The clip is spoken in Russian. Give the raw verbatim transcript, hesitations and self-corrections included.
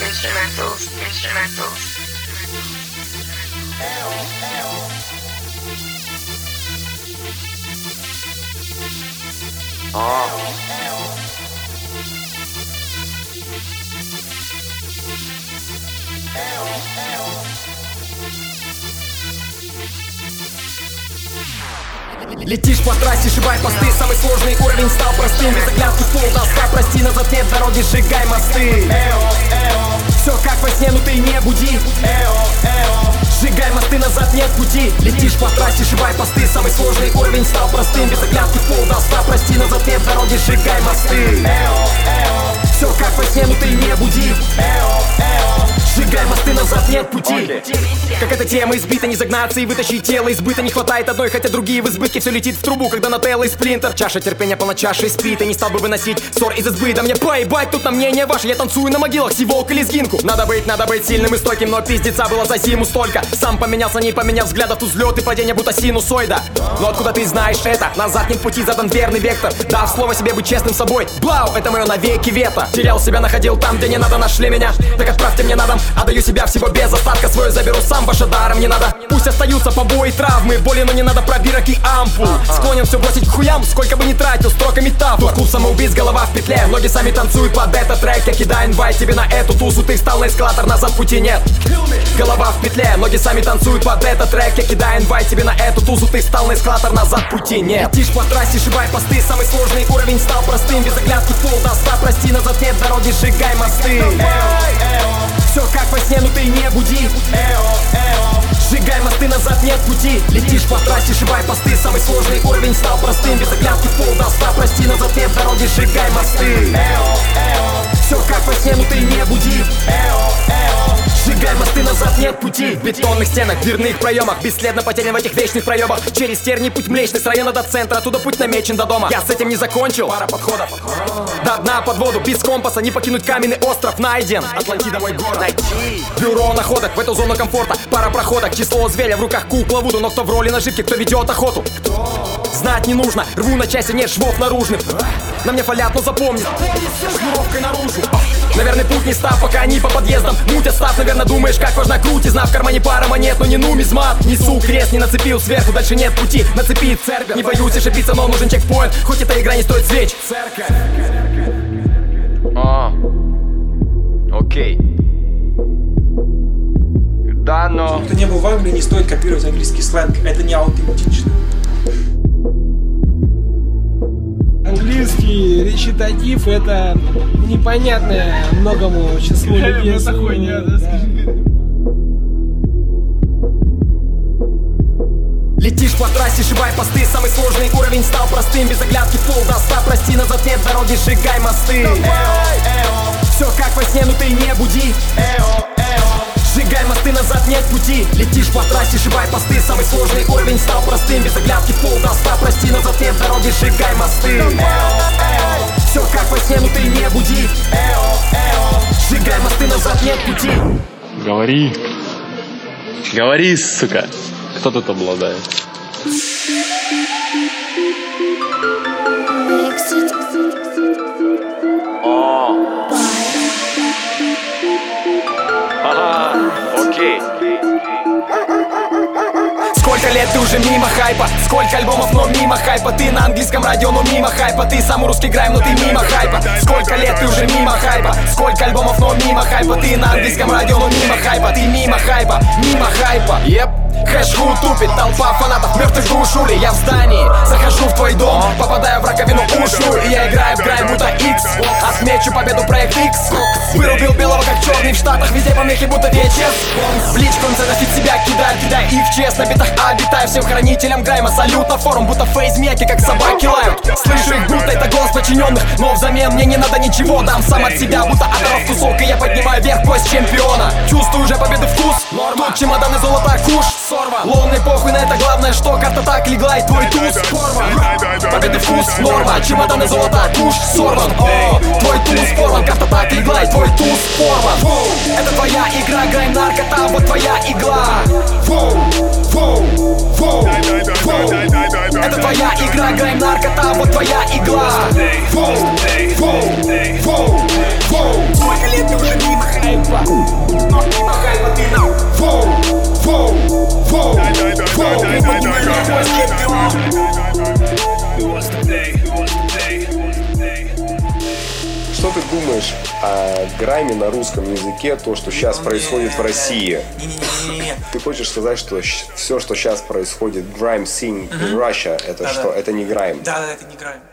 instrumentals, instrumentals. А. Летишь по трассе, шибай посты. Самый сложный уровень стал простым. Без оглядки в пол до ста, прости, назад нет дороги, сжигай мосты. Все как во сне, но ты не буди. Сжигай мосты, назад нет пути. Летишь по трассе, шибай посты. Самый сложный уровень стал простым. Без оглядки в пол до ста, прости, назад нет дороги, сжигай мосты. Все как во сне, но ты не буди. Сжигай мосты, назад нет пути. Как эта тема избита, не загнаться и вытащить тело избыта. Не хватает одной, хотя другие в избытке. Все летит в трубу, когда на Тейлор сплинтер. Чаша терпения полна чашей спит. И не стал бы выносить ссор из избы. Да мне поебать, тут на мнение ваше. Я танцую на могилах, сиволк и лезгинку. Надо быть, надо быть сильным и стойким. Но пиздеца было за зиму столько. Сам поменялся, не поменяв взглядов. Тут взлет и падение, будто синусоида. Но откуда ты знаешь это? Назад нет пути, задан верный вектор. Дав слово себе быть честным собой. Блау, это мое навеки вето. Терял себя, находил там, где не надо, нашли меня. Так отправьте мне на дом. Отдаю себя всего без остатка. Свое заберу сам, ваше даром не надо. Пусть остаются побои, травмы, боли, но не надо пробирок и ампул. Склонен все бросить к хуям, сколько бы ни тратил, строками метафор. Клуб самоубийц, голова в петле. Ноги сами танцуют под этот трек. Я кидаю инвайт тебе на эту тусу. Ты встал на эскалатор, назад пути нет. Голова в петле, ноги сами танцуют под этот трек. Я кидаю инвайт тебе на эту тусу. Ты встал на эскалатор, назад пути нет. Летишь по трассе, шибай посты. Самый сложный уровень стал простым. Без оглядки в пол до ста, прости, назад нет дороги, сжигай мосты. Все как во сне, но ты не буди. Сжигай мосты, назад нет пути. Летишь по трассе, шибай посты. Самый сложный уровень стал простым. Без оглядки в пол до ста, прости, назад нет дороги, сжигай мосты. Все как во сне, но ты не буди. Сжигай мосты, назад нет пути. В бетонных стенах, в дверных проемах, бесследно потерян в этих вечных проебах. Через тернии путь млечный, с района до центра, оттуда путь намечен до дома. Я с этим не закончил. Пара подходов. До дна под воду, без компаса, не покинуть каменный остров найден. Атлантида мой город. Найти. Бюро находок, в эту зону комфорта. Пара проходок, число зверя, в руках кукла Вуду. Но кто в роли наживки, кто ведет охоту? Кто? Знать не нужно, рву на части, нет швов наружных. На мне фалят, но запомнит. Шнуровкой наружу. Наверное, путь не став, пока они по подъездам мутят став. Наверное, думаешь, как важна крутизна. В кармане пара монет, но не нумизмат. Несу крест, не нацепил сверху, дальше нет пути. Нацепить церковь. Не боюсь ошибиться, но нужен чекпоинт. Хоть эта игра не стоит свеч. Церковь. А. Окей. Да, но... Кто не был в Англии, не стоит копировать английский сленг. Это не аутентично. Английский речитатив — это непонятное многому числу людей. Это хуйня, да, скажи. Летишь по трассе, шибай посты. Самый сложный уровень стал простым. Без оглядки в пол до ста, прости, назад нет дороги, сжигай мосты. Все как во сне, но ты не буди. Сжигай мосты, назад нет пути. Летишь по трассе, шибай посты. Самый сложный уровень стал простым. Без оглядки в пол до ста, прости, назад нет дороги, сжигай мосты. Все как во сне, но ты не буди. Сжигай мосты, назад нет пути. Говори. Говори, сука. Кто тут обладает? Ага, окей. Сколько лет ты уже мимо хайпа? Сколько альбомов, но мимо хайпа? Ты на английском радио, но мимо хайпа. Ты сам русский грайм, но ты мимо хайпа. Сколько лет ты уже мимо хайпа? Сколько альбомов, но мимо хайпа? Ты на английском радио, но мимо хайпа. Ты мимо хайпа, мимо хайпа. Еп. Хэшгу тупит, толпа фанатов мертвых душули. Я в здании, захожу в твой дом, попадаю в раковину ушу. И я играю в грайм, будто X. Отмечу победу проект X. Вырубил белого как черный в Штатах. Везде помехи, будто ви эйч эс. В личку он заносит себя, кидает, кидай их в чест. На битах обитаю всем хранителям грайма. Салют на форум, будто фейсмеки, как собаки лают. Слышу их, будто это голос подчиненных. Но взамен мне не надо ничего. Дам сам от себя, будто оторов кусок. И я поднимаю вверх пояс чемпиона. Чувствую уже победы вкус. Тут чемоданы золота куш. Лунный похуй на это, главное, что карта так легла и твой туз порван. Победы вкус, норма, чемоданы золота, куш сорван. О, твой туз порван, карта так легла и твой туз порван. Это твоя игра, грайм, наркота, вот твоя игла. Это твоя игра, грайм, наркота, вот твоя игла. Сколько лет ты уже мимо хайп? выросла. Воу, воу, воу, воу. Что ты думаешь о грайме на русском языке, то, что сейчас происходит в России? Не-не-не-не-не. Ты хочешь сказать, что все, что сейчас происходит, grime scene in Russia, это что? Это не грайм? Да, да, это не грайм.